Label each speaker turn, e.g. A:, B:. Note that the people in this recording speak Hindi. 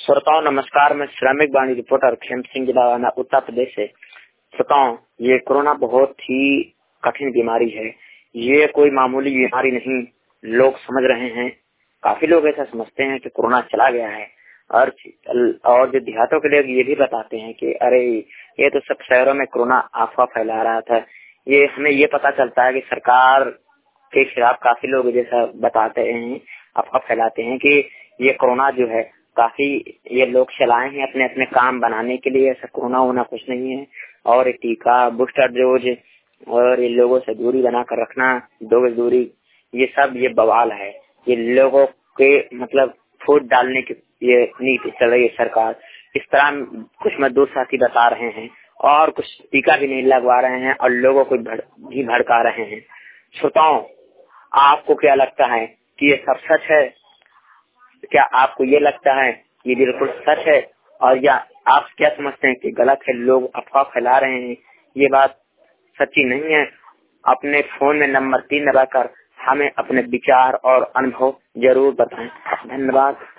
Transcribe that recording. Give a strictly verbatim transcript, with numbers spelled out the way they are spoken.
A: श्रोताओं नमस्कार, मैं श्रमिक वाणी रिपोर्टर खेम सिंह जिला उत्तर प्रदेश से। श्रोताओं, ये कोरोना बहुत ही कठिन बीमारी है। ये कोई मामूली बीमारी नहीं, लोग समझ रहे हैं। काफी लोग ऐसा समझते हैं कि कोरोना चला गया है और और जो देहातों के लोग ये भी बताते हैं कि अरे ये तो सब शहरों में कोरोना अफवाह फैला रहा था। ये हमें ये पता चलता है कि सरकार के खिलाफ काफी लोग जैसा बताते हैं, अफवाह फैलाते हैं कि ये कोरोना जो है काफी ये लोग चलाए हैं अपने अपने काम बनाने के लिए। ऐसा कोरोना होना कुछ नहीं है। और टीका, बूस्टर डोज और ये लोगों से दूरी बनाकर रखना, दो गज दूरी, ये सब ये बवाल है। ये लोगों के मतलब फूट डालने की ये नीति चल रही है सरकार। इस तरह कुछ मजदूर साथी बता रहे हैं और कुछ टीका भी नहीं लगवा रहे हैं और लोगों को भी भड़का रहे हैं। श्रोताओं, आपको क्या लगता है कि ये सब सच है? क्या आपको ये लगता है ये बिल्कुल सच है और या आप क्या समझते हैं कि गलत है, लोग अफवाह फैला रहे हैं? ये बात सच्ची नहीं है। अपने फोन में नंबर तीन दबाकर हमें अपने विचार और अनुभव जरूर बताएं। धन्यवाद।